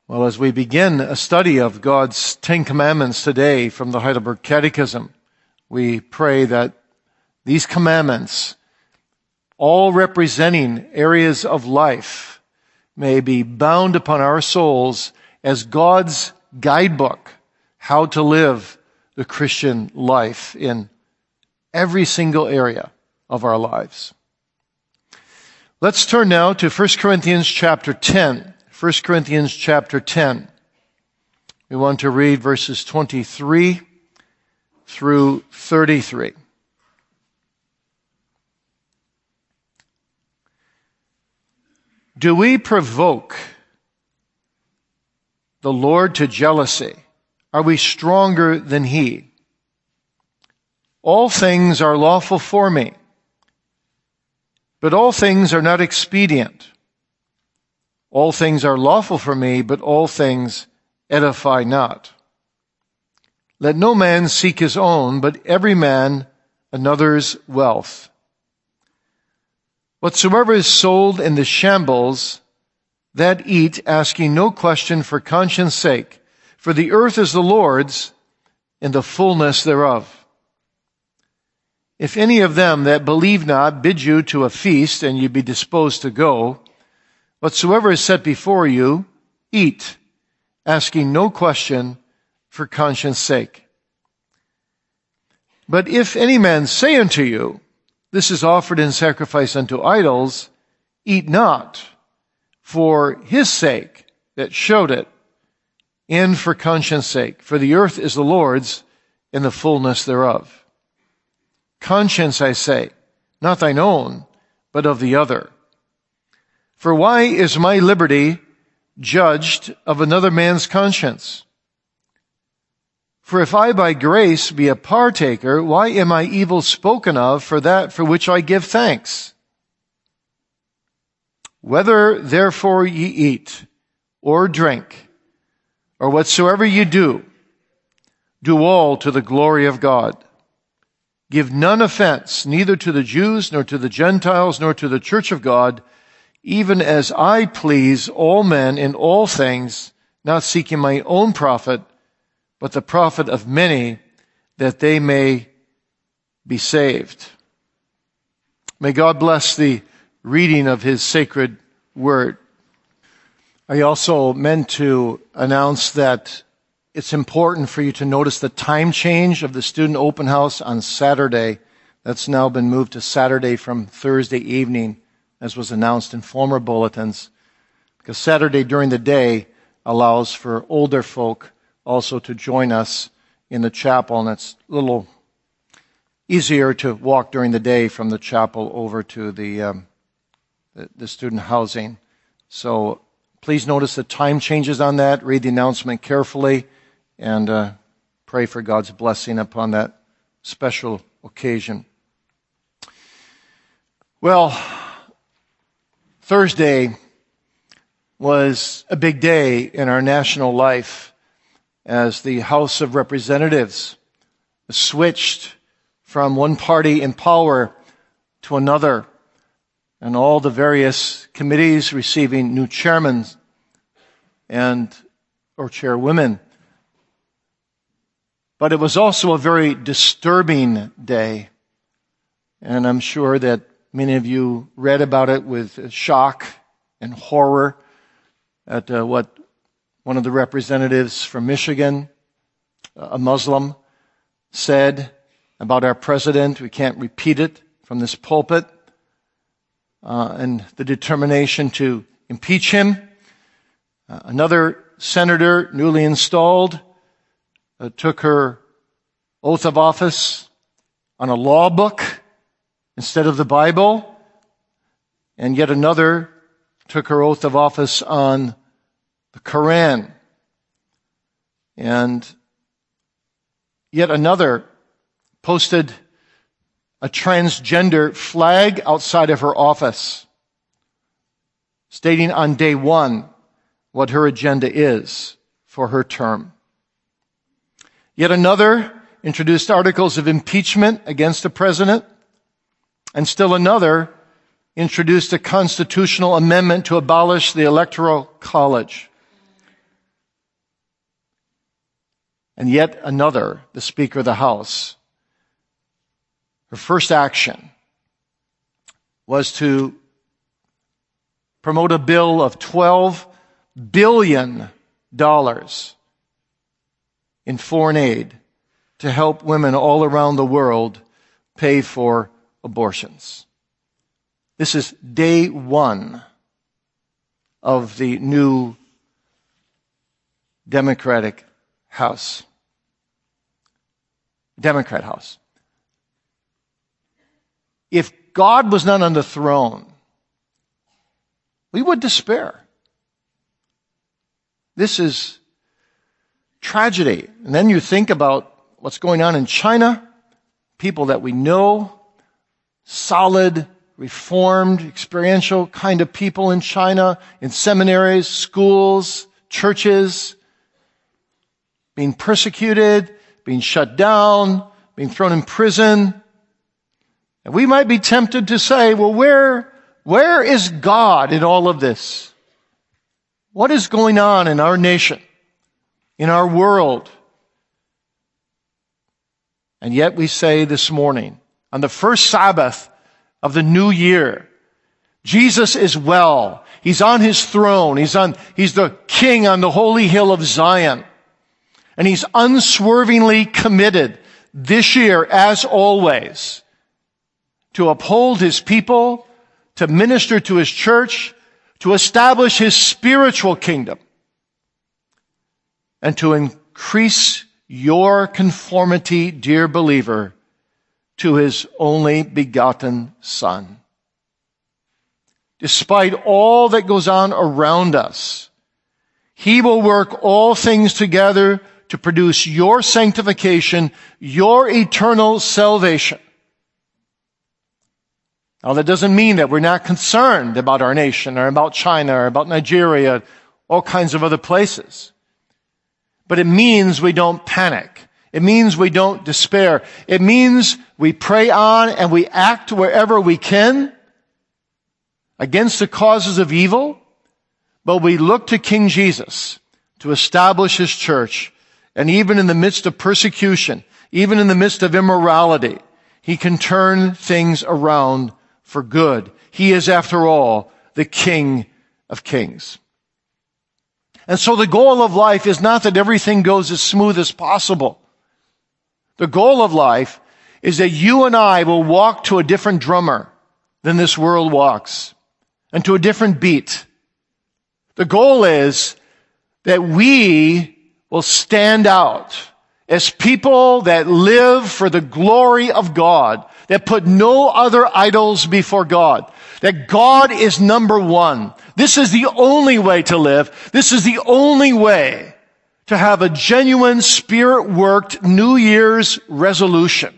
Well, as we begin a study of God's Ten Commandments today from the Heidelberg Catechism, we pray that these commandments, all representing areas of life, may be bound upon our souls as God's guidebook, how to live the Christian life in every single area of our lives. Let's turn now to 1 Corinthians chapter 10. 1 Corinthians chapter 10. We want to read verses 23 through 33. Do we provoke the Lord to jealousy? Are we stronger than He? All things are lawful for me, but all things are not expedient. All things are lawful for me, but all things edify not. Let no man seek his own, but every man another's wealth. Whatsoever is sold in the shambles, that eat, asking no question for conscience sake. For the earth is the Lord's, and the fullness thereof. If any of them that believe not bid you to a feast, and you be disposed to go, whatsoever is set before you, eat, asking no question for conscience sake. But if any man say unto you, this is offered in sacrifice unto idols, eat not, for his sake that showed it, and for conscience sake. For the earth is the Lord's, and the fullness thereof. Conscience, I say, not thine own, but of the other. For why is my liberty judged of another man's conscience? For if I by grace be a partaker, why am I evil spoken of for that for which I give thanks? Whether therefore ye eat, or drink, or whatsoever ye do, do all to the glory of God. Give none offense, neither to the Jews, nor to the Gentiles, nor to the church of God, even as I please all men in all things, not seeking my own profit, but the profit of many, that they may be saved. May God bless the reading of His sacred word. I also meant to announce that it's important for you to notice the time change of the student open house on Saturday. That's now been moved to Saturday from Thursday evening, as was announced in former bulletins, because Saturday during the day allows for older folk also to join us in the chapel, and it's a little easier to walk during the day from the chapel over to the student housing. So please notice the time changes on that, read the announcement carefully, and pray for God's blessing upon that special occasion. Well, Thursday was a big day in our national life as the House of Representatives switched from one party in power to another, and all the various committees receiving new chairmen or chairwomen. But it was also a very disturbing day, and I'm sure that many of you read about it with shock and horror at what one of the representatives from Michigan, a Muslim, said about our president. We can't repeat it from this pulpit. And the determination to impeach him. Another senator, newly installed, took her oath of office on a law book instead of the Bible, and yet another took her oath of office on the Quran, and yet another posted a transgender flag outside of her office, stating on day one what her agenda is for her term. Yet another introduced articles of impeachment against the president, and still another introduced a constitutional amendment to abolish the Electoral College. And yet another, the Speaker of the House, her first action was to promote a bill of $12 billion in foreign aid to help women all around the world pay for abortions. This is day one of the new Democrat House. If God was not on the throne, we would despair. This is tragedy. And then you think about what's going on in China, people that we know, solid, reformed, experiential kind of people in China, in seminaries, schools, churches, being persecuted, being shut down, being thrown in prison. And we might be tempted to say, well, where is God in all of this? What is going on in our nation, in our world? And yet we say this morning, on the first Sabbath of the new year, Jesus is well. He's on his throne. He's the king on the holy hill of Zion. And he's unswervingly committed this year, as always, to uphold his people, to minister to his church, to establish his spiritual kingdom, and to increase your conformity, dear believer, to his only begotten Son. Despite all that goes on around us, he will work all things together to produce your sanctification, your eternal salvation. Now, that doesn't mean that we're not concerned about our nation or about China or about Nigeria, all kinds of other places. But it means we don't panic. It means we don't despair. It means we pray on and we act wherever we can against the causes of evil, but we look to King Jesus to establish his church. And even in the midst of persecution, even in the midst of immorality, he can turn things around for good. He is, after all, the King of Kings. And so the goal of life is not that everything goes as smooth as possible. The goal of life is that you and I will walk to a different drummer than this world walks, and to a different beat. The goal is that we will stand out as people that live for the glory of God, that put no other idols before God, that God is number one. This is the only way to live. This is the only way to have a genuine Spirit-worked New Year's resolution.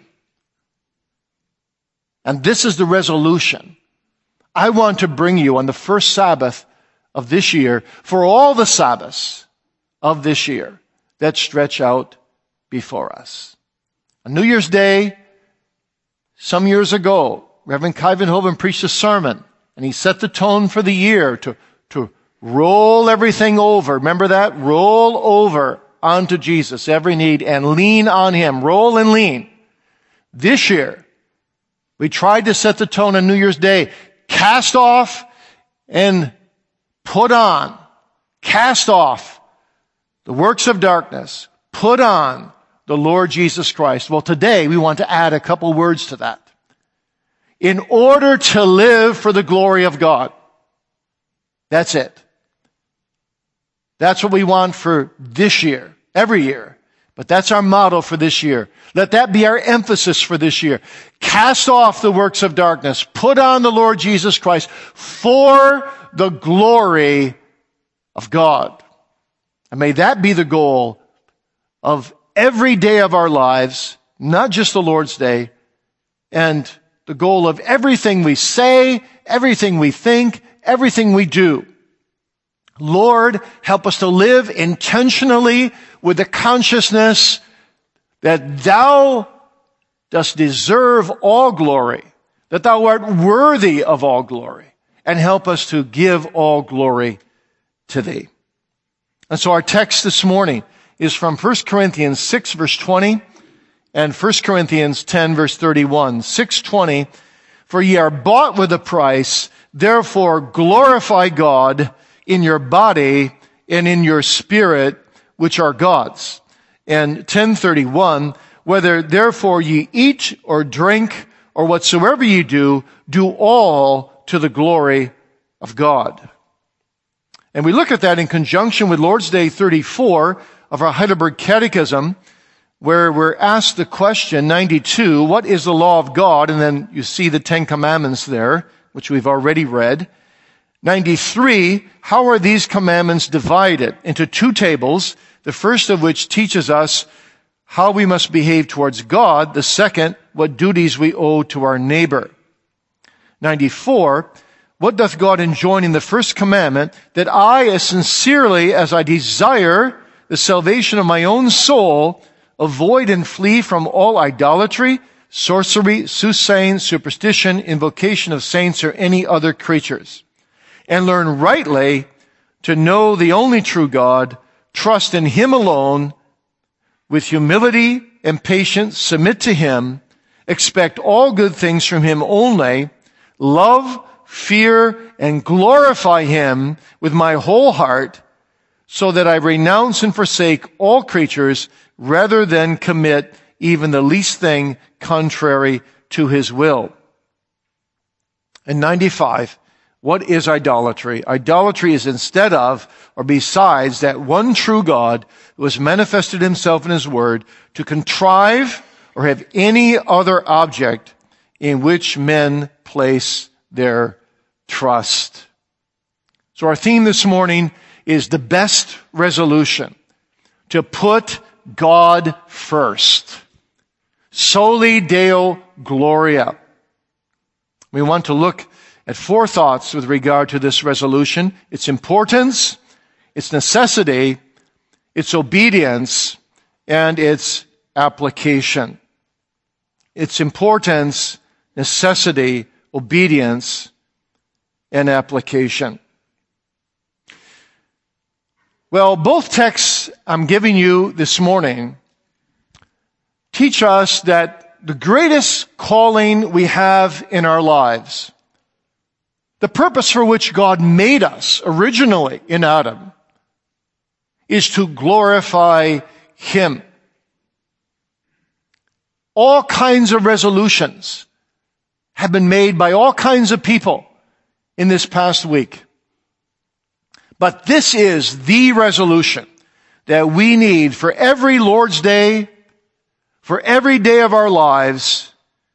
And this is the resolution I want to bring you on the first Sabbath of this year, for all the Sabbaths of this year that stretch out before us. On New Year's Day, some years ago, Reverend Kai Van Hoven preached a sermon, and he set the tone for the year to roll everything over. Remember that? Roll over onto Jesus, every need, and lean on him. Roll and lean. This year, we tried to set the tone on New Year's Day. Cast off and put on. Cast off the works of darkness. Put on the Lord Jesus Christ. Well, today we want to add a couple words to that. In order to live for the glory of God. That's it. That's what we want for this year, every year. But that's our motto for this year. Let that be our emphasis for this year. Cast off the works of darkness. Put on the Lord Jesus Christ for the glory of God. And may that be the goal of every day of our lives, not just the Lord's Day, and the goal of everything we say, everything we think, everything we do. Lord, help us to live intentionally with the consciousness that thou dost deserve all glory, that thou art worthy of all glory, and help us to give all glory to thee. And so our text this morning is from 1 Corinthians 6, verse 20, and 1 Corinthians 10, verse 31. 6:20, for ye are bought with a price, therefore glorify God in your body and in your spirit, which are God's. And 10:31, whether therefore ye eat or drink or whatsoever ye do, do all to the glory of God. And we look at that in conjunction with Lord's Day 34 of our Heidelberg Catechism, where we're asked the question, 92, what is the law of God? And then you see the Ten Commandments there, which we've already read. 93, how are these commandments divided? Into two tables, the first of which teaches us how we must behave towards God, the second, what duties we owe to our neighbor. 94, what doth God enjoin in the first commandment? That I, as sincerely as I desire the salvation of my own soul, avoid and flee from all idolatry, sorcery, soothsaying, superstition, invocation of saints, or any other creatures, and learn rightly to know the only true God, trust in Him alone, with humility and patience submit to Him, expect all good things from Him only, love, fear, and glorify Him with my whole heart, so that I renounce and forsake all creatures rather than commit even the least thing contrary to His will. And 95, what is idolatry? Idolatry is instead of or besides that one true God who has manifested Himself in His Word to contrive or have any other object in which men place their trust. So our theme this morning is the best resolution, to put God first. Soli Deo Gloria. We want to look at four thoughts with regard to this resolution: its importance, its necessity, its obedience, and its application. Its importance, necessity, obedience, and application. Well, both texts I'm giving you this morning teach us that the greatest calling we have in our lives, the purpose for which God made us originally in Adam, is to glorify Him. All kinds of resolutions have been made by all kinds of people in this past week. But this is the resolution that we need for every Lord's Day, for every day of our lives,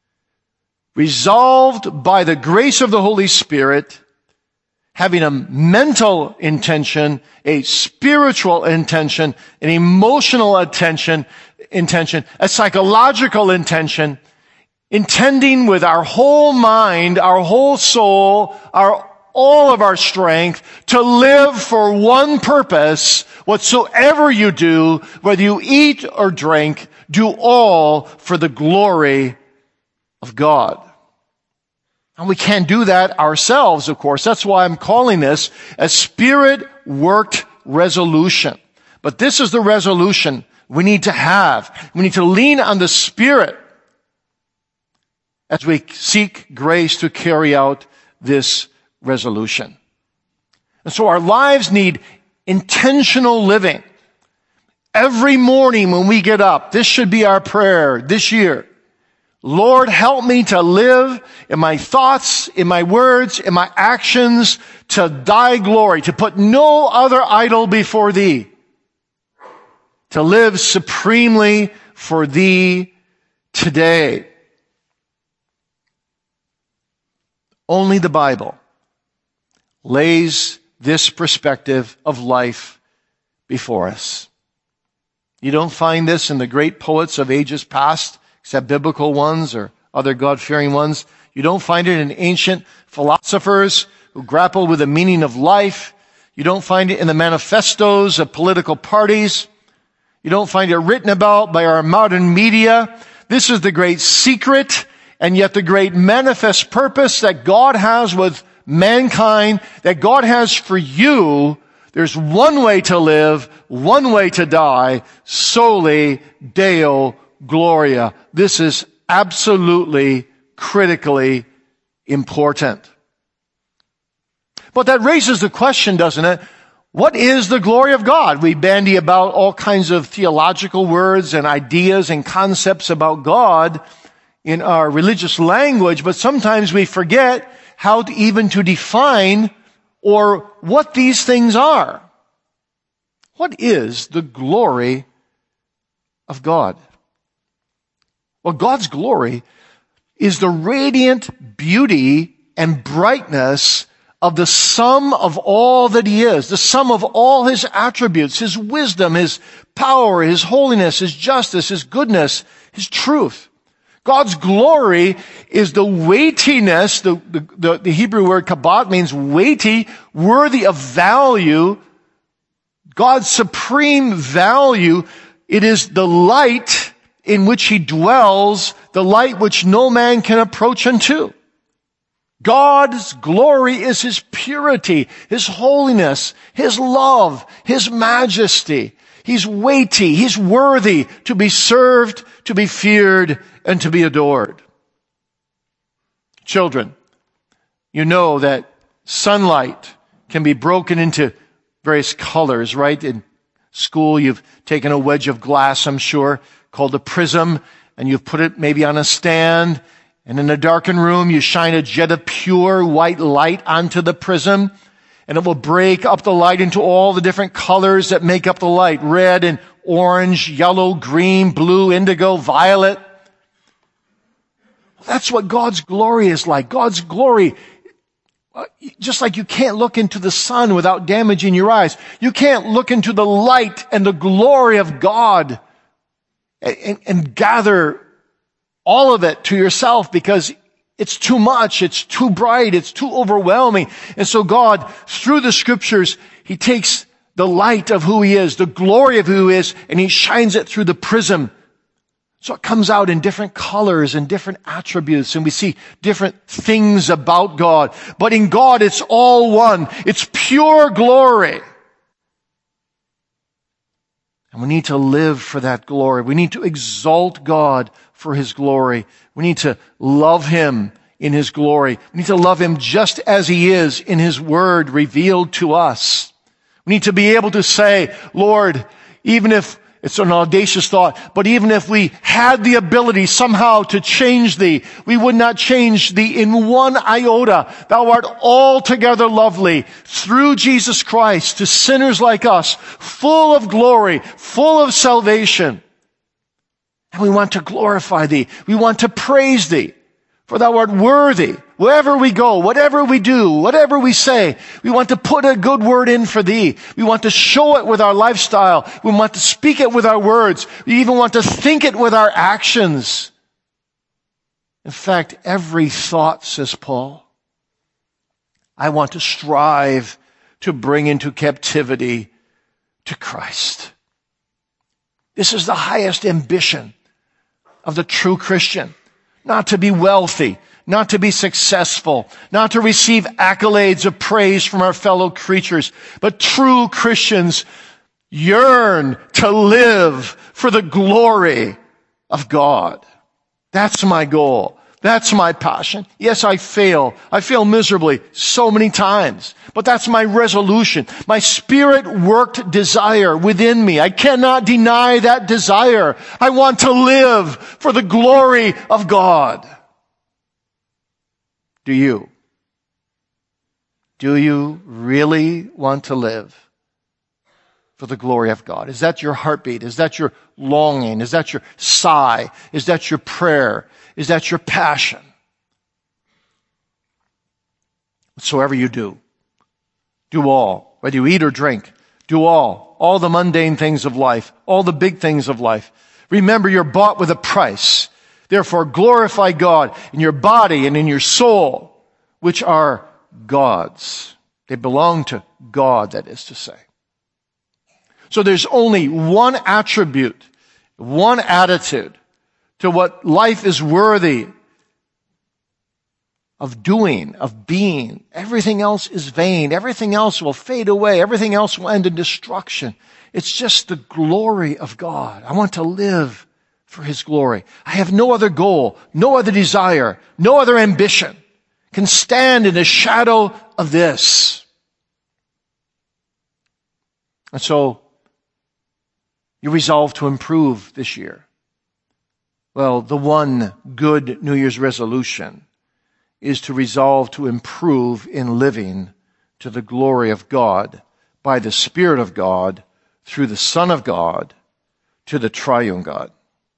resolved by the grace of the Holy Spirit, having a mental intention, a spiritual intention, an emotional intention, a psychological intention, intending with our whole mind, our whole soul, all of our strength to live for one purpose. Whatsoever you do, whether you eat or drink, do all for the glory of God. And we can't do that ourselves, of course. That's why I'm calling this a Spirit-worked resolution. But this is the resolution we need to have. We need to lean on the Spirit as we seek grace to carry out this resolution. And so our lives need intentional living. Every morning when we get up, this should be our prayer this year. Lord, help me to live in my thoughts, in my words, in my actions, to thy glory, to put no other idol before thee, to live supremely for thee today. Only the Bible lays this perspective of life before us. You don't find this in the great poets of ages past, except biblical ones or other God-fearing ones. You don't find it in ancient philosophers who grapple with the meaning of life. You don't find it in the manifestos of political parties. You don't find it written about by our modern media. This is the great secret and yet the great manifest purpose that God has with mankind, that God has for you, There's one way to live, one way to die, soli Deo Gloria. This is absolutely critically important. But that raises the question, doesn't it? What is the glory of God? We bandy about all kinds of theological words and ideas and concepts about God in our religious language, but sometimes we forget how to even to define or what these things are. What is the glory of God? Well, God's glory is the radiant beauty and brightness of the sum of all that He is, the sum of all His attributes, His wisdom, His power, His holiness, His justice, His goodness, His truth. God's glory is the weightiness, the Hebrew word kabod means weighty, worthy of value. God's supreme value, it is the light in which He dwells, the light which no man can approach unto. God's glory is His purity, His holiness, His love, His majesty. He's weighty, He's worthy to be served, to be feared, and to be adored. Children, you know that sunlight can be broken into various colors, right? In school, you've taken a wedge of glass, I'm sure, called a prism, and you've put it maybe on a stand, and in a darkened room, you shine a jet of pure white light onto the prism, and it will break up the light into all the different colors that make up the light. Red and orange, yellow, green, blue, indigo, violet. That's what God's glory is like. God's glory, just like you can't look into the sun without damaging your eyes. You can't look into the light and the glory of God and gather all of it to yourself because it's too much, it's too bright, it's too overwhelming. And so God, through the Scriptures, He takes the light of who He is, the glory of who He is, and He shines it through the prism. So it comes out in different colors and different attributes, and we see different things about God. But in God, it's all one. It's pure glory. And we need to live for that glory. We need to exalt God for His glory. We need to love Him in His glory. We need to love Him just as He is in His Word revealed to us. We need to be able to say, Lord, even if it's an audacious thought, but even if we had the ability somehow to change Thee, we would not change Thee in one iota. Thou art altogether lovely through Jesus Christ to sinners like us, full of glory, full of salvation. And we want to glorify Thee. We want to praise Thee. For Thou art worthy. Wherever we go, whatever we do, whatever we say, we want to put a good word in for Thee. We want to show it with our lifestyle. We want to speak it with our words. We even want to think it with our actions. In fact, every thought, says Paul, I want to strive to bring into captivity to Christ. This is the highest ambition of the true Christian. Not to be wealthy, not to be successful, not to receive accolades of praise from our fellow creatures, but true Christians yearn to live for the glory of God. That's my goal. That's my passion. Yes, I fail. I fail miserably so many times. But that's my resolution. My Spirit-worked desire within me. I cannot deny that desire. I want to live for the glory of God. Do you? Do you really want to live for the glory of God? Is that your heartbeat? Is that your longing? Is that your sigh? Is that your prayer? Is that your passion? Whatsoever you do, do all. Whether you eat or drink, do all. All the mundane things of life, all the big things of life. Remember, you're bought with a price. Therefore, glorify God in your body and in your soul, which are God's. They belong to God, that is to say. So there's only one attribute, one attitude to what life is worthy of doing, of being. Everything else is vain. Everything else will fade away. Everything else will end in destruction. It's just the glory of God. I want to live for His glory. I have no other goal, no other desire, no other ambition can stand in the shadow of this. And so, you resolve to improve this year. Well, the one good New Year's resolution is to resolve to improve in living to the glory of God by the Spirit of God through the Son of God to the triune God.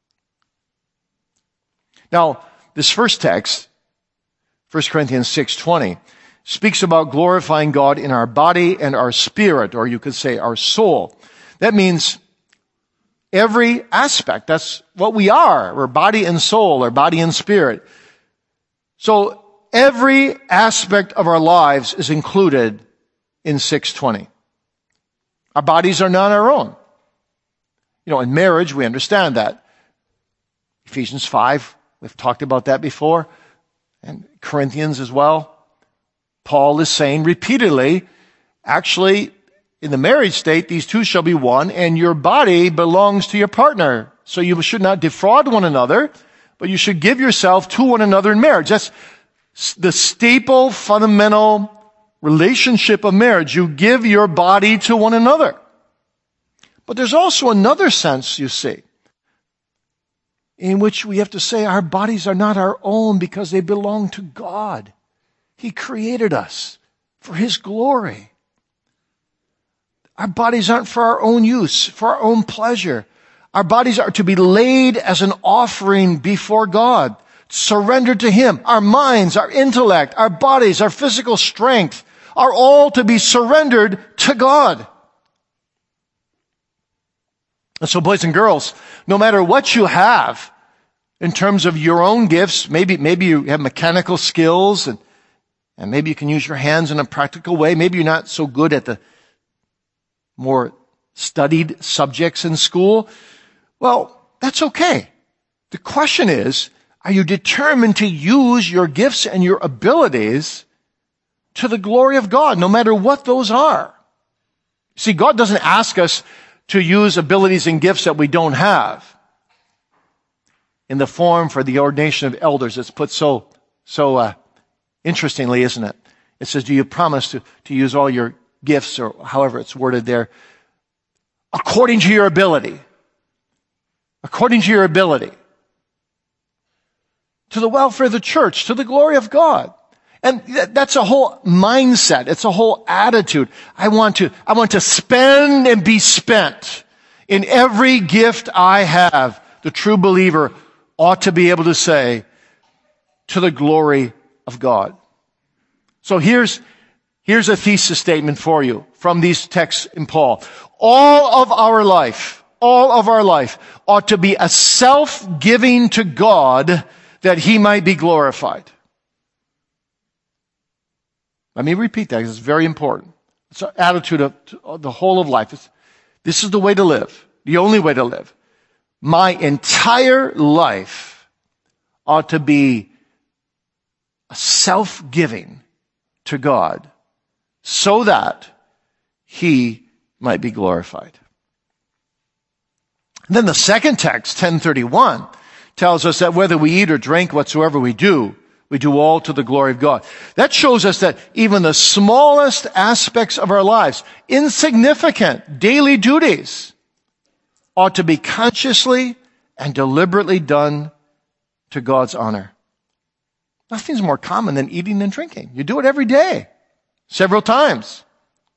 Now, this first text, 1 Corinthians 6:20, speaks about glorifying God in our body and our spirit, or you could say our soul. That means every aspect. That's what we are. We're body and soul, or body and spirit. So every aspect of our lives is included in 6:20. Our bodies are not our own. In marriage, we understand that. Ephesians 5, we've talked about that before, and Corinthians as well. Paul is saying repeatedly, actually, in the marriage state, these two shall be one, and your body belongs to your partner. So you should not defraud one another, but you should give yourself to one another in marriage. That's the staple, fundamental relationship of marriage. You give your body to one another. But there's also another sense, you see, in which we have to say our bodies are not our own because they belong to God. He created us for His glory. Our bodies aren't for our own use, for our own pleasure. Our bodies are to be laid as an offering before God, surrendered to Him. Our minds, our intellect, our bodies, our physical strength are all to be surrendered to God. And so, boys and girls, no matter what you have in terms of your own gifts, maybe you have mechanical skills and maybe you can use your hands in a practical way. Maybe you're not so good at the more studied subjects in school. Well, that's okay. The question is, are you determined to use your gifts and your abilities to the glory of God, no matter what those are? See, God doesn't ask us to use abilities and gifts that we don't have. In the form for the ordination of elders, it's put so interestingly, isn't it? It says, do you promise to use all your gifts, or however it's worded there, according to your ability? According to your ability. To the welfare of the church, to the glory of God. And that's a whole mindset. It's a whole attitude. I want to spend and be spent in every gift I have. The true believer ought to be able to say, to the glory of God. So here's a thesis statement for you from these texts in Paul. All of our life ought to be a self-giving to God that He might be glorified. Let me repeat that because it's very important. It's an attitude of the whole of life. This is the way to live, the only way to live. My entire life ought to be a self-giving to God so that He might be glorified. And then the second text, 10:31, tells us that whether we eat or drink, whatsoever we do all to the glory of God. That shows us that even the smallest aspects of our lives, insignificant daily duties, ought to be consciously and deliberately done to God's honor. Nothing's more common than eating and drinking. You do it every day, several times.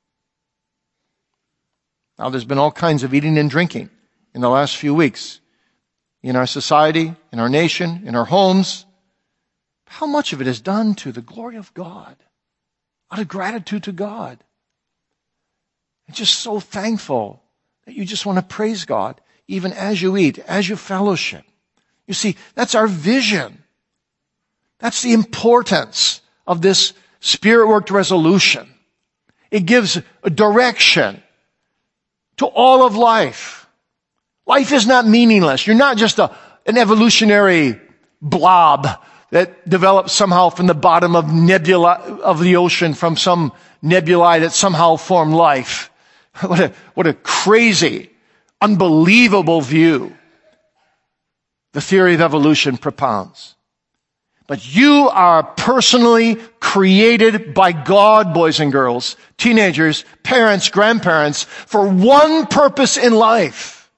Now, there's been all kinds of eating and drinking in the last few weeks in our society, in our nation, in our homes. How much of it is done to the glory of God, out of gratitude to God? I'm just so thankful that you just want to praise God, even as you eat, as you fellowship. You see, that's our vision. That's the importance of this Spirit-worked resolution. It gives a direction to all of life. Life is not meaningless. You're not just an evolutionary blob that developed somehow from the bottom of nebula of the ocean, from some nebulae that somehow formed life. What a crazy, unbelievable view the theory of evolution propounds. But you are personally created by God, boys and girls, teenagers, parents, grandparents, for one purpose in life: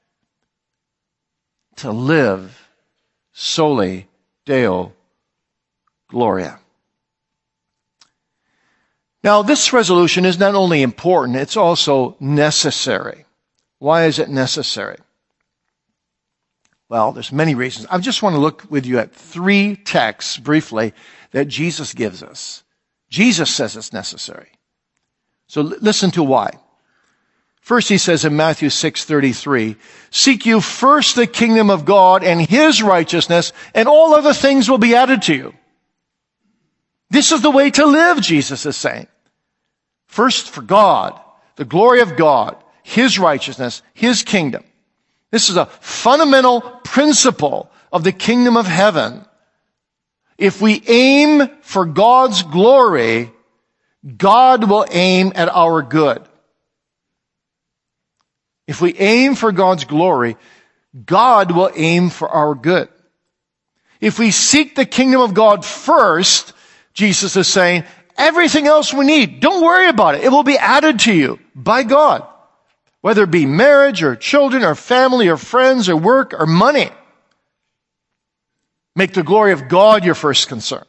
to live soli Deo Gloria. Now, this resolution is not only important, it's also necessary. Why is it necessary? Well, there's many reasons. I just want to look with you at 3 texts briefly that Jesus gives us. Jesus says it's necessary. So listen to why. First, he says in Matthew 6:33, "Seek you first the kingdom of God and his righteousness, and all other things will be added to you." This is the way to live, Jesus is saying. First for God, the glory of God, his righteousness, his kingdom. This is a fundamental principle of the kingdom of heaven. If we aim for God's glory, God will aim at our good. If we aim for God's glory, God will aim for our good. If we seek the kingdom of God first, Jesus is saying, everything else we need, don't worry about it. It will be added to you by God. Whether it be marriage or children or family or friends or work or money. Make the glory of God your first concern.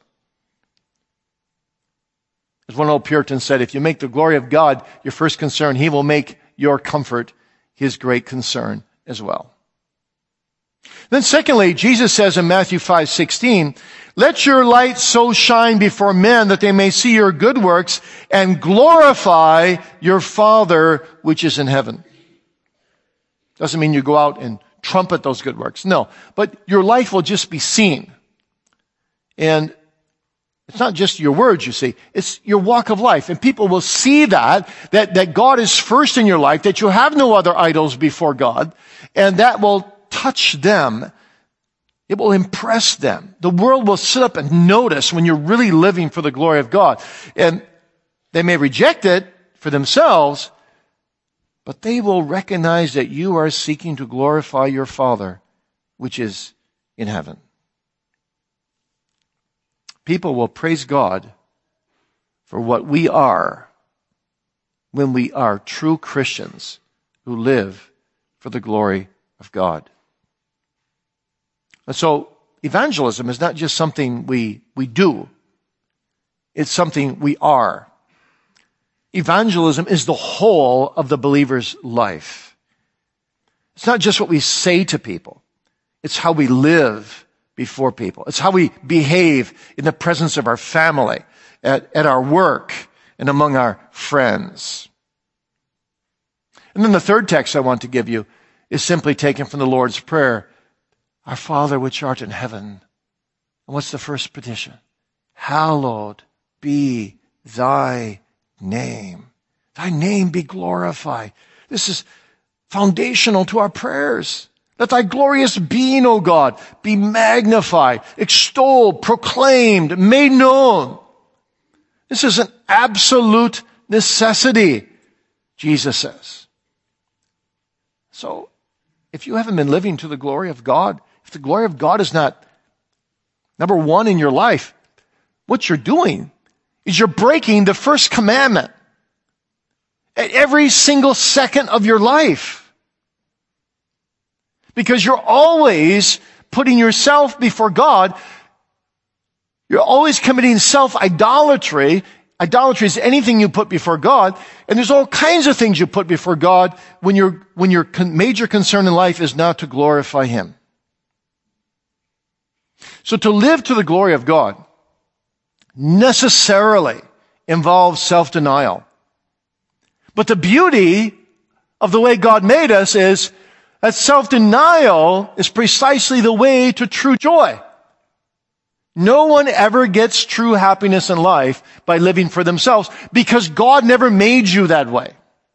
As one old Puritan said, if you make the glory of God your first concern, he will make your comfort his great concern as well. Then secondly, Jesus says in Matthew 5:16, "Let your light so shine before men that they may see your good works and glorify your Father which is in heaven." Doesn't mean you go out and trumpet those good works. No, but your life will just be seen. And it's not just your words, you see. It's your walk of life. And people will see that God is first in your life, that you have no other idols before God, and that will touch them. It will impress them. The world will sit up and notice when you're really living for the glory of God. And they may reject it for themselves, but they will recognize that you are seeking to glorify your Father, which is in heaven. People will praise God for what we are when we are true Christians who live for the glory of God. And so evangelism is not just something we do. It's something we are. Evangelism is the whole of the believer's life. It's not just what we say to people. It's how we live before people. It's how we behave in the presence of our family, at our work, and among our friends. And then the third text I want to give you is simply taken from the Lord's Prayer. Our Father which art in heaven. And what's the first petition? Hallowed be thy name. Thy name be glorified. This is foundational to our prayers. Let thy glorious being, O God, be magnified, extolled, proclaimed, made known. This is an absolute necessity, Jesus says. So, if you haven't been living to the glory of God, if the glory of God is not number one in your life, what you're doing is you're breaking the first commandment at every single second of your life. Because you're always putting yourself before God. You're always committing self-idolatry. Idolatry is anything you put before God. And there's all kinds of things you put before God when your major concern in life is not to glorify Him. So to live to the glory of God necessarily involves self-denial. But the beauty of the way God made us is that self-denial is precisely the way to true joy. No one ever gets true happiness in life by living for themselves because God never made you that way.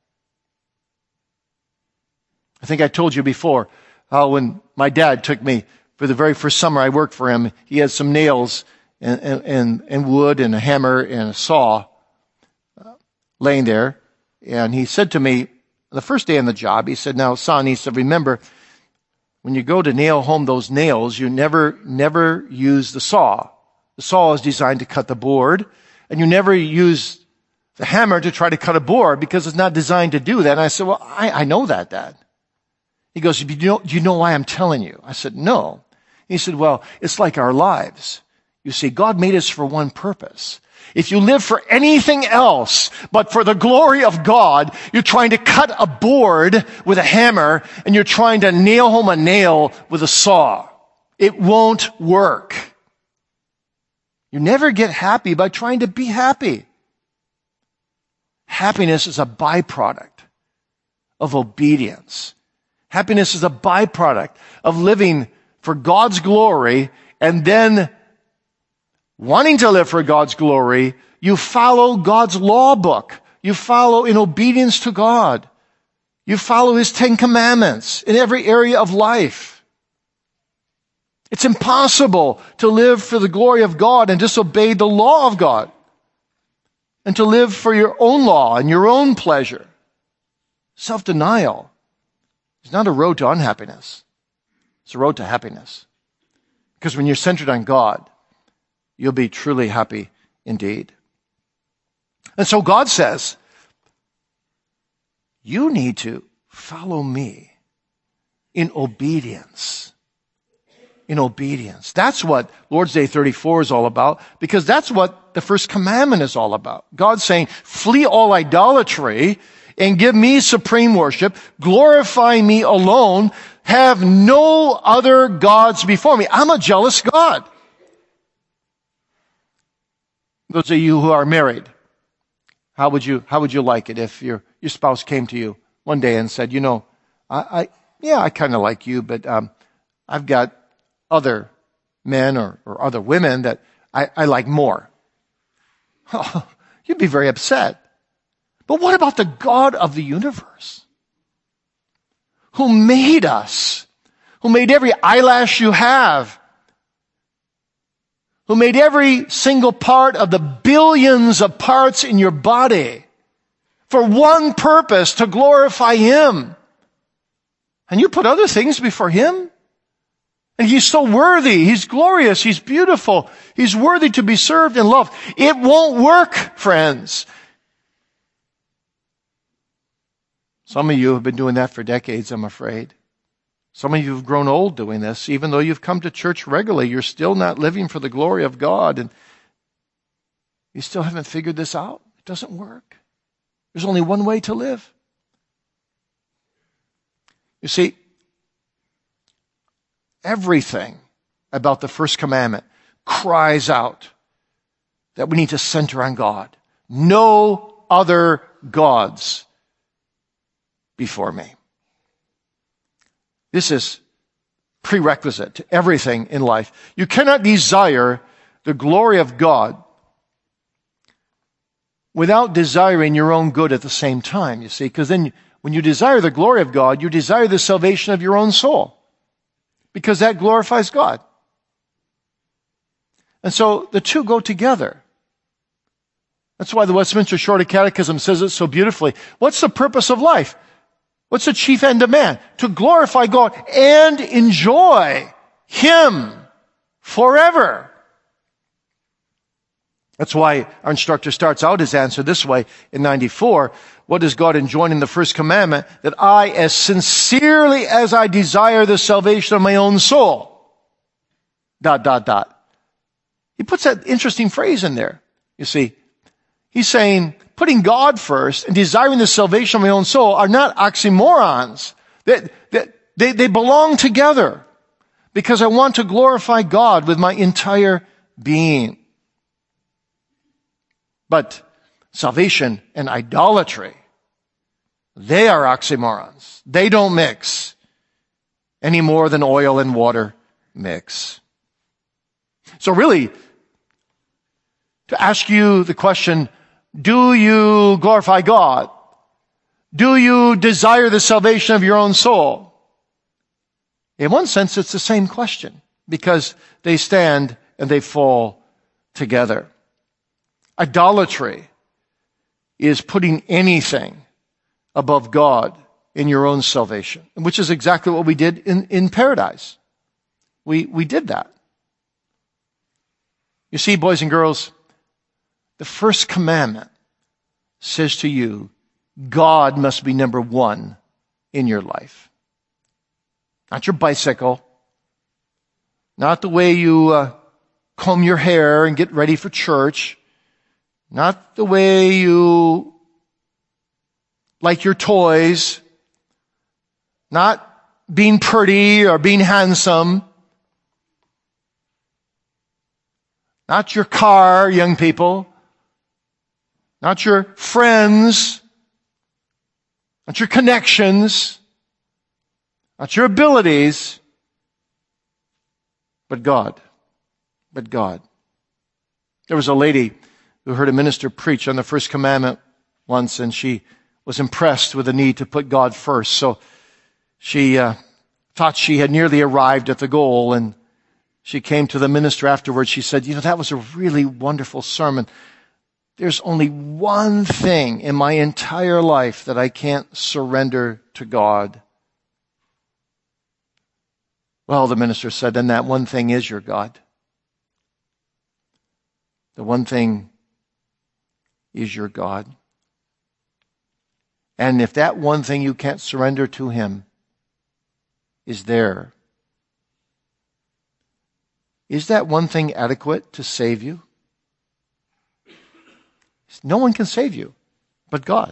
I think I told you before how when my dad took me for the very first summer I worked for him, he had some nails and wood and a hammer and a saw laying there. And he said to me, the first day on the job, he said, now, son, he said, remember, when you go to nail home those nails, you never use the saw. The saw is designed to cut the board, and you never use the hammer to try to cut a board because it's not designed to do that. And I said, well, I know that, Dad. He goes, do you know why I'm telling you? I said, no. He said, well, it's like our lives. You see, God made us for one purpose. If you live for anything else but for the glory of God, you're trying to cut a board with a hammer and you're trying to nail home a nail with a saw. It won't work. You never get happy by trying to be happy. Happiness is a byproduct of obedience. Happiness is a byproduct of living for God's glory, and then wanting to live for God's glory, you follow God's law book. You follow in obedience to God. You follow His 10 Commandments in every area of life. It's impossible to live for the glory of God and disobey the law of God, and to live for your own law and your own pleasure. Self-denial is not a road to unhappiness. It's a road to happiness. Because when you're centered on God, you'll be truly happy indeed. And so God says, you need to follow me in obedience. In obedience. That's what Lord's Day 34 is all about, because that's what the first commandment is all about. God's saying, flee all idolatry and give me supreme worship. Glorify me alone. Have no other gods before me. I'm a jealous God. Those of you who are married, how would you like it if your spouse came to you one day and said, I kind of like you, but I've got other men or other women that I like more. Oh, you'd be very upset. But what about the God of the universe, who made us, who made every eyelash you have, who made every single part of the billions of parts in your body for one purpose, to glorify Him? And you put other things before Him? And He's so worthy. He's glorious. He's beautiful. He's worthy to be served and loved. It won't work, friends. Some of you have been doing that for decades, I'm afraid. Some of you have grown old doing this. Even though you've come to church regularly, you're still not living for the glory of God. And you still haven't figured this out. It doesn't work. There's only one way to live. You see, everything about the first commandment cries out that we need to center on God. No other gods before me. This is prerequisite to everything in life. You cannot desire the glory of God without desiring your own good at the same time, you see, because then when you desire the glory of God, you desire the salvation of your own soul, because that glorifies God. And so the two go together. That's why the Westminster Shorter Catechism says it so beautifully. What's the purpose of life? What's the chief end of man? To glorify God and enjoy Him forever. That's why our instructor starts out his answer this way in 94. What does God enjoin in the first commandment? That I, as sincerely as I desire the salvation of my own soul. ... He puts that interesting phrase in there. You see, he's saying, putting God first and desiring the salvation of my own soul are not oxymorons. They belong together, because I want to glorify God with my entire being. But salvation and idolatry, they are oxymorons. They don't mix any more than oil and water mix. So really, to ask you the question, do you glorify God? Do you desire the salvation of your own soul? In one sense, it's the same question, because they stand and they fall together. Idolatry is putting anything above God in your own salvation, which is exactly what we did in paradise. We did that. You see, boys and girls, the first commandment says to you, God must be number one in your life. Not your bicycle, not the way you comb your hair and get ready for church, not the way you like your toys, not being pretty or being handsome, not your car, young people, not your friends, not your connections, not your abilities, but God. But God. There was a lady who heard a minister preach on the first commandment once, and she was impressed with the need to put God first. So she thought she had nearly arrived at the goal, and she came to the minister afterwards. She said, that was a really wonderful sermon. There's only one thing in my entire life that I can't surrender to God. Well, the minister said, then that one thing is your God. The one thing is your God. And if that one thing you can't surrender to Him is there, is that one thing adequate to save you? No one can save you but God.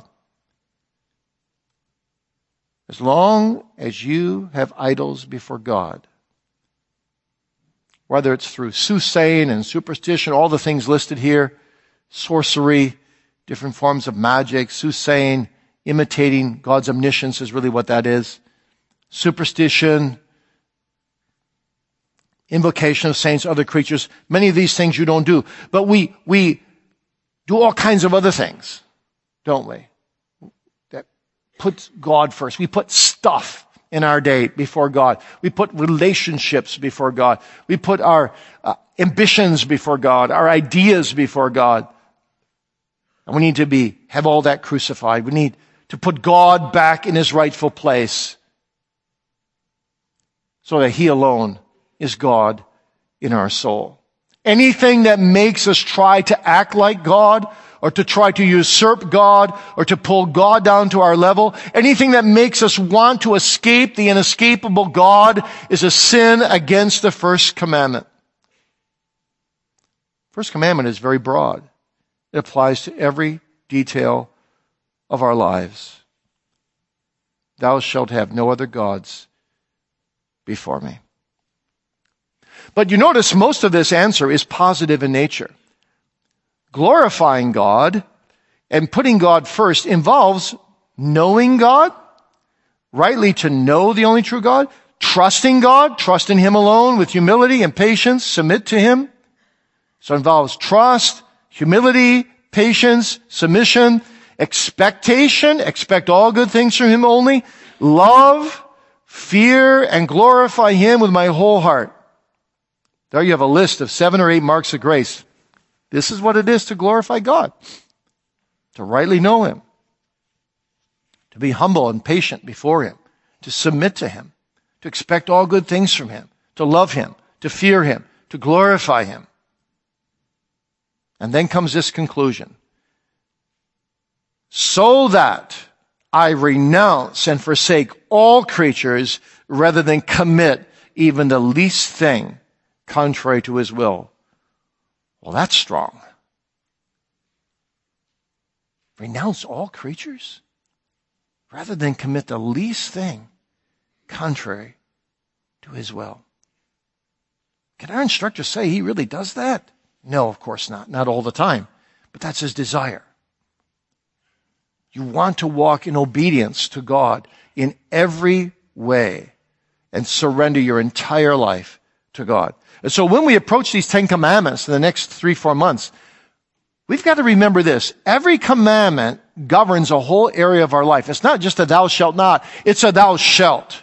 As long as you have idols before God, whether it's through soothsaying and superstition, all the things listed here, sorcery, different forms of magic, soothsaying, imitating God's omniscience is really what that is. Superstition, invocation of saints, other creatures. Many of these things you don't do. But we do all kinds of other things, don't we? That puts God first. We put stuff in our day before God. We put relationships before God. We put our ambitions before God, our ideas before God. And we need to have all that crucified. We need to put God back in His rightful place so that He alone is God in our soul. Anything that makes us try to act like God, or to try to usurp God, or to pull God down to our level, anything that makes us want to escape the inescapable God is a sin against the first commandment. First commandment is very broad. It applies to every detail of our lives. Thou shalt have no other gods before me. But you notice most of this answer is positive in nature. Glorifying God and putting God first involves knowing God, rightly to know the only true God, trusting God, trust in Him alone with humility and patience, submit to Him. So it involves trust, humility, patience, submission, expectation, expect all good things from Him only, love, fear, and glorify Him with my whole heart. There you have a list of 7 or 8 marks of grace. This is what it is to glorify God, to rightly know Him, to be humble and patient before Him, to submit to Him, to expect all good things from Him, to love Him, to fear Him, to glorify Him. And then comes this conclusion. So that I renounce and forsake all creatures rather than commit even the least thing contrary to His will. Well, that's strong. Renounce all creatures rather than commit the least thing contrary to His will. Can our instructor say he really does that? No, of course not. Not all the time. But that's his desire. You want to walk in obedience to God in every way and surrender your entire life to God. And so when we approach these 10 commandments in the next 3-4 months, we've got to remember this. Every commandment governs a whole area of our life. It's not just a thou shalt not. It's a thou shalt.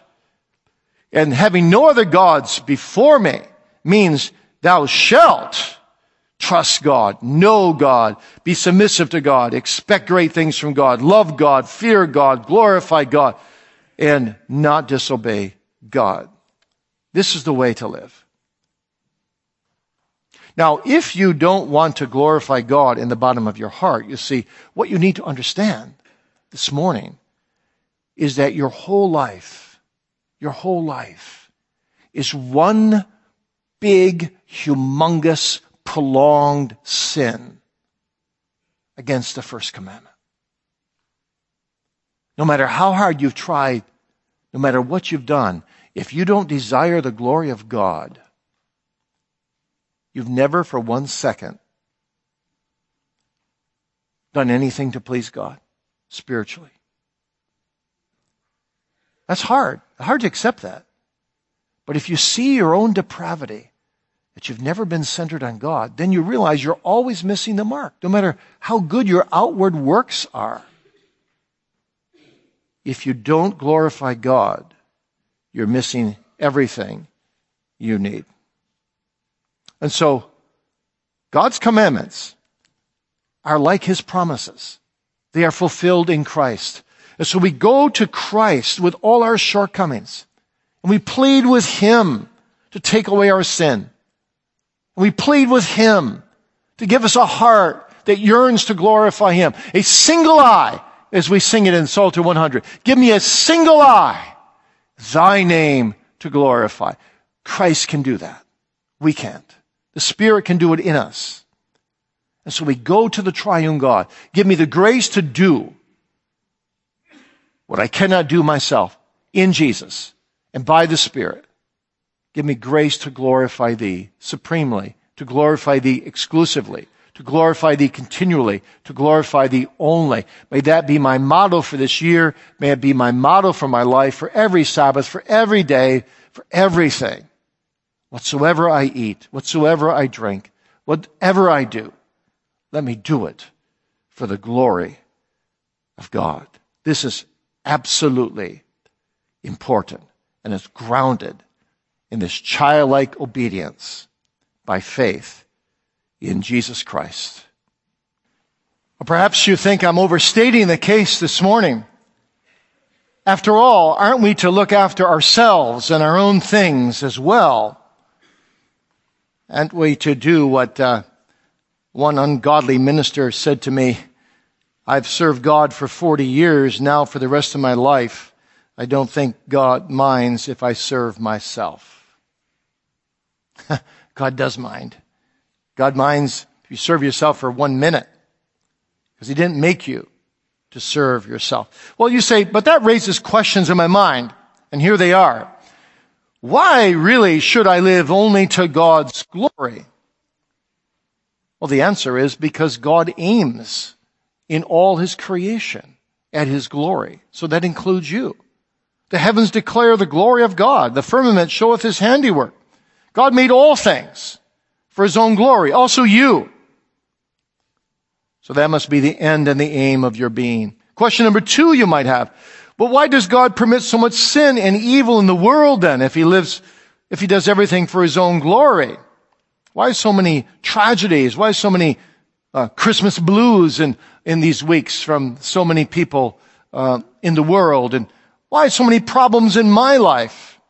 And having no other gods before me means thou shalt Trust God, know God, be submissive to God, expect great things from God, love God, fear God, glorify God, and not disobey God. This is the way to live. Now, if you don't want to glorify God in the bottom of your heart, you see, what you need to understand this morning is that your whole life is one big, humongous, prolonged sin against the first commandment. No matter how hard you've tried, no matter what you've done, if you don't desire the glory of God, you've never for 1 second done anything to please God spiritually. That's hard to accept that. But if you see your own depravity, that you've never been centered on God, then you realize you're always missing the mark, no matter how good your outward works are. If you don't glorify God, you're missing everything you need. And so, God's commandments are like His promises. They are fulfilled in Christ. And so we go to Christ with all our shortcomings, and we plead with Him to take away our sin. We plead with Him to give us a heart that yearns to glorify Him. A single eye, as we sing it in Psalter 100. Give me a single eye, Thy name to glorify. Christ can do that. We can't. The Spirit can do it in us. And so we go to the triune God. Give me the grace to do what I cannot do myself in Jesus and by the Spirit. Give me grace to glorify Thee supremely, to glorify Thee exclusively, to glorify Thee continually, to glorify Thee only. May that be my motto for this year. May it be my motto for my life, for every Sabbath, for every day, for everything. Whatsoever I eat, whatsoever I drink, whatever I do, let me do it for the glory of God. This is absolutely important, and it's grounded in this childlike obedience by faith in Jesus Christ. Or perhaps you think I'm overstating the case this morning. After all, aren't we to look after ourselves and our own things as well? Aren't we to do what one ungodly minister said to me? I've served God for 40 years. Now for the rest of my life, I don't think God minds if I serve myself. God does mind. God minds if you serve yourself for 1 minute, because He didn't make you to serve yourself. Well, you say, but that raises questions in my mind, and here they are. Why really should I live only to God's glory? Well, the answer is because God aims in all His creation at His glory. So that includes you. The heavens declare the glory of God. The firmament showeth His handiwork. God made all things for His own glory, also you. So that must be the end and the aim of your being. Question number 2 you might have. But why does God permit so much sin and evil in the world then if He does everything for His own glory? Why so many tragedies? Why so many Christmas blues in these weeks from so many people in the world? And why so many problems in my life?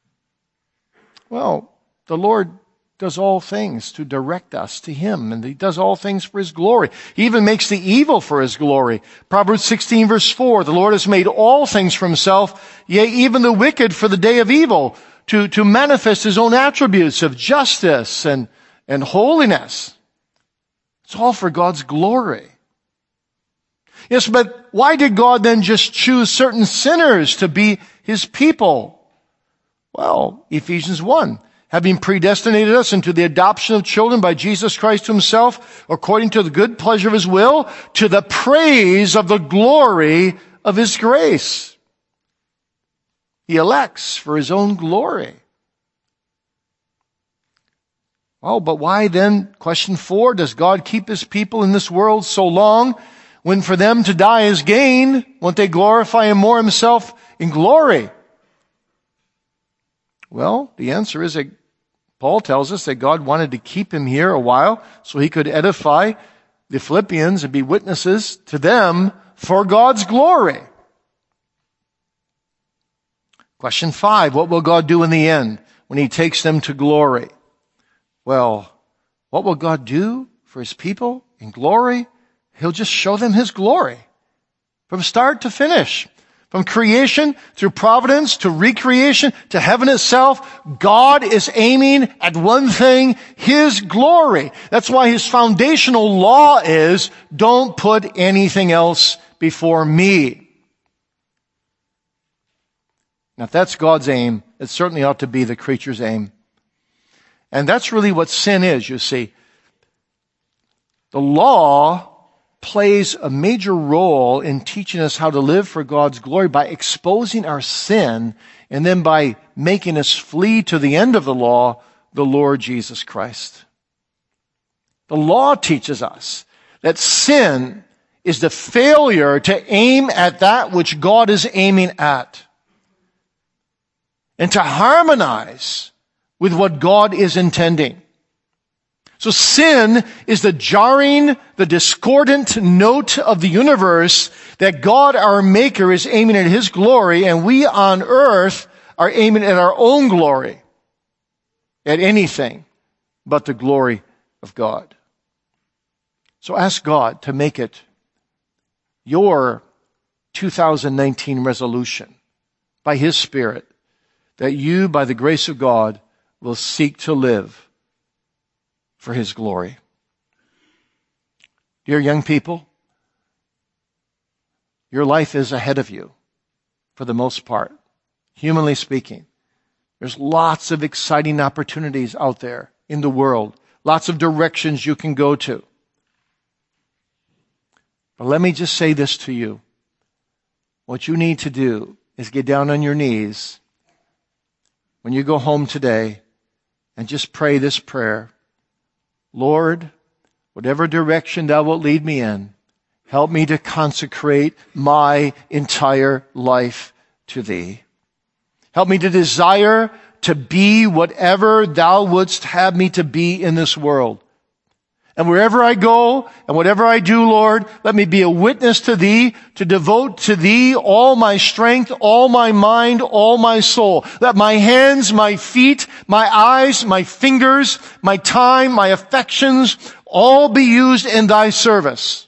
Well, the Lord does all things to direct us to Him, and He does all things for His glory. He even makes the evil for His glory. Proverbs 16 verse 4, the Lord has made all things for Himself, yea, even the wicked for the day of evil, to manifest His own attributes of justice and holiness. It's all for God's glory. Yes, but why did God then just choose certain sinners to be His people? Well, Ephesians 1. Having predestinated us into the adoption of children by Jesus Christ Himself, according to the good pleasure of His will, to the praise of the glory of His grace. He elects for His own glory. Oh, but why then, question 4, does God keep His people in this world so long when for them to die is gain? Won't they glorify Him more Himself in glory? Well, the answer is that Paul tells us that God wanted to keep him here a while so he could edify the Philippians and be witnesses to them for God's glory. Question 5, what will God do in the end when he takes them to glory? Well, what will God do for his people in glory? He'll just show them his glory from start to finish. From creation through providence to recreation to heaven itself, God is aiming at one thing, his glory. That's why his foundational law is, don't put anything else before me. Now if that's God's aim, it certainly ought to be the creature's aim. And that's really what sin is, you see. The law plays a major role in teaching us how to live for God's glory by exposing our sin and then by making us flee to the end of the law, the Lord Jesus Christ. The law teaches us that sin is the failure to aim at that which God is aiming at and to harmonize with what God is intending. So sin is the jarring, the discordant note of the universe that God, our Maker, is aiming at his glory, and we on earth are aiming at our own glory, at anything but the glory of God. So ask God to make it your 2019 resolution by his Spirit that you, by the grace of God, will seek to live for his glory. Dear young people, your life is ahead of you for the most part, humanly speaking. There's lots of exciting opportunities out there in the world, lots of directions you can go to. But let me just say this to you. What you need to do is get down on your knees when you go home today and just pray this prayer. Lord, whatever direction thou wilt lead me in, help me to consecrate my entire life to thee. Help me to desire to be whatever thou wouldst have me to be in this world. And wherever I go and whatever I do, Lord, let me be a witness to thee, to devote to thee all my strength, all my mind, all my soul. Let my hands, my feet, my eyes, my fingers, my time, my affections, all be used in thy service.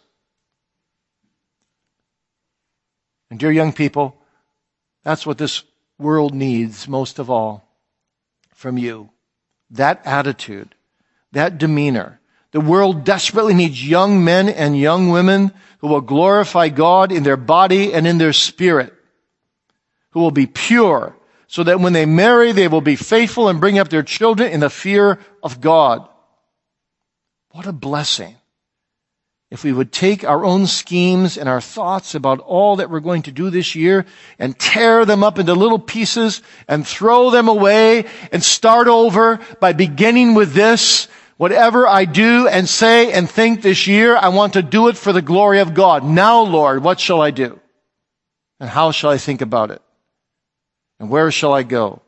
And dear young people, that's what this world needs most of all from you. That attitude, that demeanor. The world desperately needs young men and young women who will glorify God in their body and in their spirit, who will be pure, so that when they marry, they will be faithful and bring up their children in the fear of God. What a blessing if we would take our own schemes and our thoughts about all that we're going to do this year and tear them up into little pieces and throw them away and start over by beginning with this. Whatever I do and say and think this year, I want to do it for the glory of God. Now, Lord, what shall I do? And how shall I think about it? And where shall I go?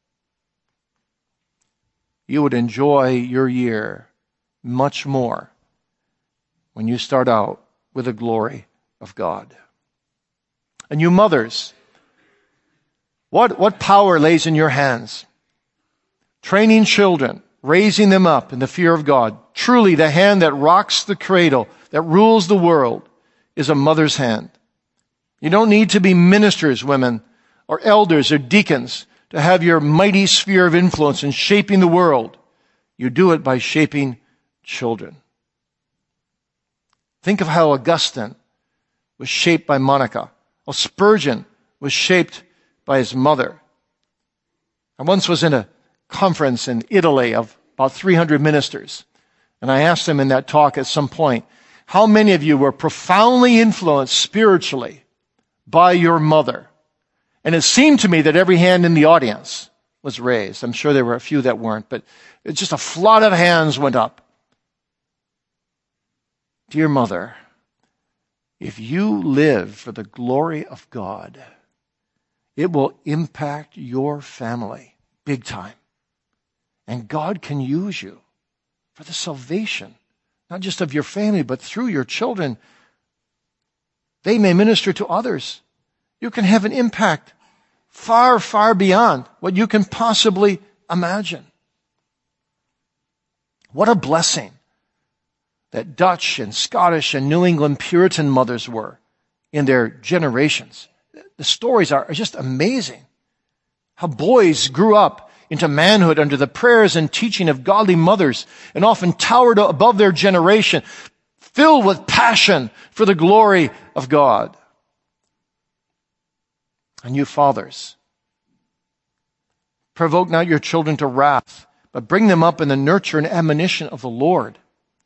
You would enjoy your year much more when you start out with the glory of God. And you mothers, what power lays in your hands? Training children, raising them up in the fear of God. Truly, the hand that rocks the cradle, that rules the world, is a mother's hand. You don't need to be ministers, women, or elders or deacons to have your mighty sphere of influence in shaping the world. You do it by shaping children. Think of how Augustine was shaped by Monica, how Spurgeon was shaped by his mother. I once was in a conference in Italy of about 300 ministers. And I asked them in that talk at some point, how many of you were profoundly influenced spiritually by your mother? And it seemed to me that every hand in the audience was raised. I'm sure there were a few that weren't, but it's just a flood of hands went up. Dear mother, if you live for the glory of God, it will impact your family big time. And God can use you for the salvation, not just of your family, but through your children. They may minister to others. You can have an impact far, far beyond what you can possibly imagine. What a blessing that Dutch and Scottish and New England Puritan mothers were in their generations. The stories are just amazing. How boys grew up into manhood under the prayers and teaching of godly mothers and often towered above their generation, filled with passion for the glory of God. And you fathers, provoke not your children to wrath, but bring them up in the nurture and admonition of the Lord.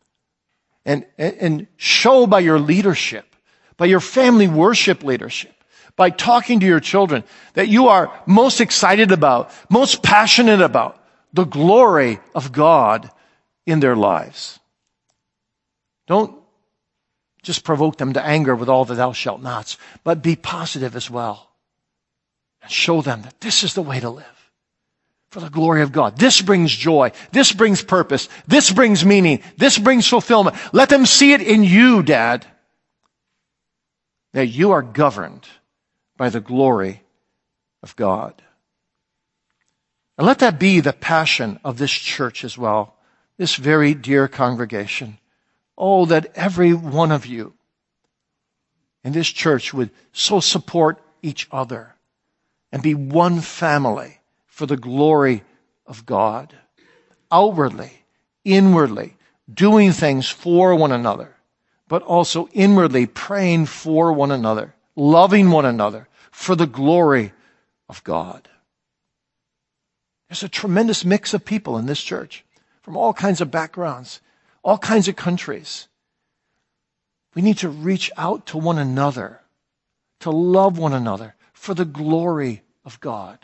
And show by your leadership, by your family worship leadership, by talking to your children, that you are most excited about, most passionate about the glory of God in their lives. Don't just provoke them to anger with all the thou shalt nots, but be positive as well. And show them that this is the way to live for the glory of God. This brings joy. This brings purpose. This brings meaning. This brings fulfillment. Let them see it in you, Dad, that you are governed by the glory of God. And let that be the passion of this church as well, this very dear congregation. Oh, that every one of you in this church would so support each other and be one family for the glory of God. Outwardly, inwardly, doing things for one another, but also inwardly praying for one another, loving one another for the glory of God. There's a tremendous mix of people in this church from all kinds of backgrounds, all kinds of countries. We need to reach out to one another, to love one another for the glory of God.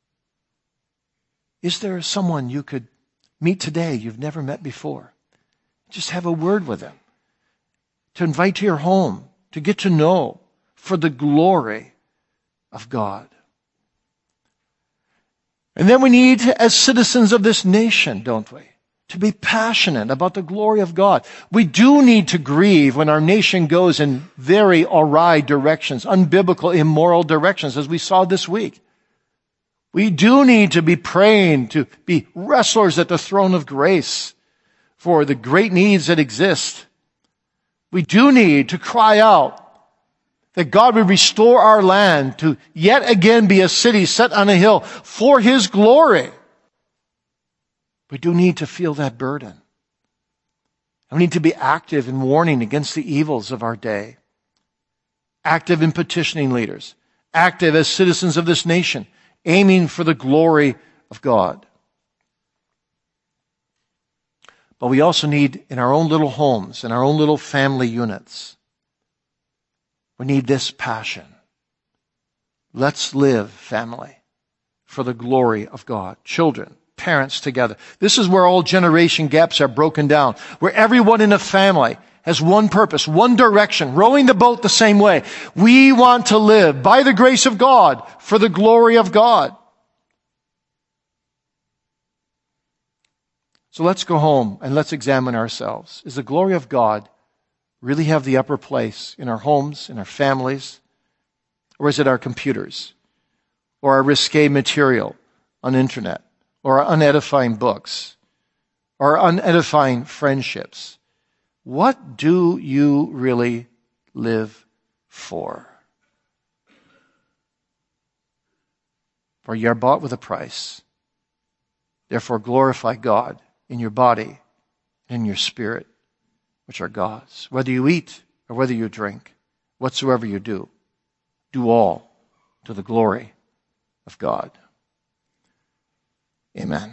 Is there someone you could meet today you've never met before? Just have a word with them, to invite to your home, to get to know for the glory of God. And then we need, as citizens of this nation, don't we, to be passionate about the glory of God. We do need to grieve when our nation goes in very awry directions, unbiblical, immoral directions, as we saw this week. We do need to be praying, to be wrestlers at the throne of grace for the great needs that exist. We do need to cry out that God would restore our land to yet again be a city set on a hill for His glory. We do need to feel that burden. We need to be active in warning against the evils of our day. Active in petitioning leaders. Active as citizens of this nation, aiming for the glory of God. But we also need, in our own little homes, in our own little family units, we need this passion. Let's live, family, for the glory of God. Children, parents together. This is where all generation gaps are broken down, where everyone in a family has one purpose, one direction, rowing the boat the same way. We want to live by the grace of God for the glory of God. So let's go home and let's examine ourselves. Does the glory of God really have the upper place in our homes, in our families? Or is it our computers? Or our risque material on the internet? Or our unedifying books? Or our unedifying friendships? What do you really live for? For you are bought with a price. Therefore glorify God in your body and in your spirit, which are God's. Whether you eat or whether you drink, whatsoever you do, do all to the glory of God. Amen.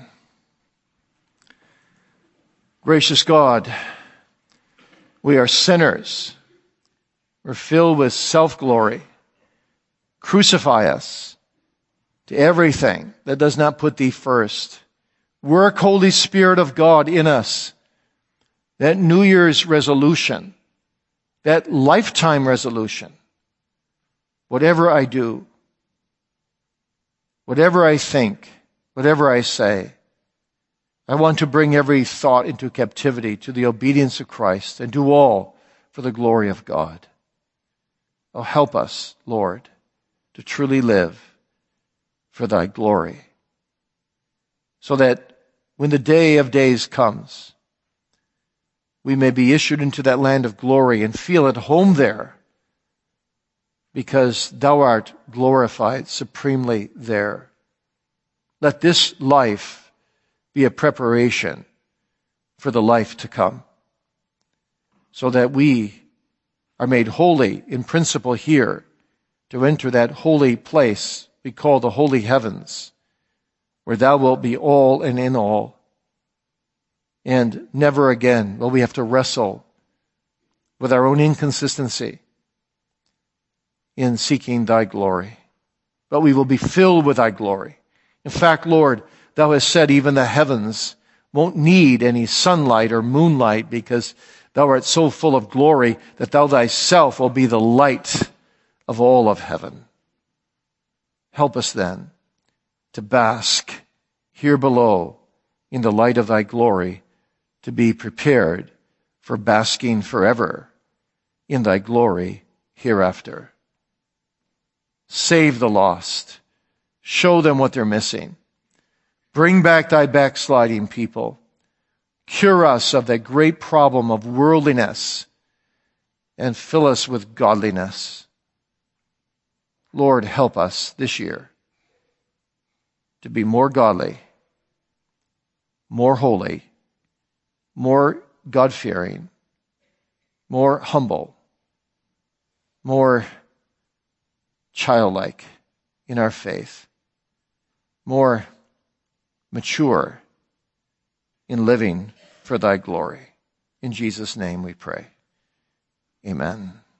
Gracious God, we are sinners. We're filled with self-glory. Crucify us to everything that does not put Thee first. Work, Holy Spirit of God, in us. That New Year's resolution, that lifetime resolution, whatever I do, whatever I think, whatever I say, I want to bring every thought into captivity to the obedience of Christ and do all for the glory of God. Oh, help us, Lord, to truly live for thy glory, so that when the day of days comes, we may be issued into that land of glory and feel at home there, because thou art glorified supremely there. Let this life be a preparation for the life to come, so that we are made holy in principle here to enter that holy place we call the holy heavens, where thou wilt be all and in all. And never again will we have to wrestle with our own inconsistency in seeking thy glory, but we will be filled with thy glory. In fact, Lord, thou hast said even the heavens won't need any sunlight or moonlight, because thou art so full of glory that thou thyself will be the light of all of heaven. Help us then to bask here below in the light of thy glory, to be prepared for basking forever in thy glory hereafter. Save the lost. Show them what they're missing. Bring back thy backsliding people. Cure us of that great problem of worldliness and fill us with godliness. Lord, help us this year to be more godly, more holy, more God-fearing, more humble, more childlike in our faith, more mature in living for thy glory. In Jesus' name we pray. Amen.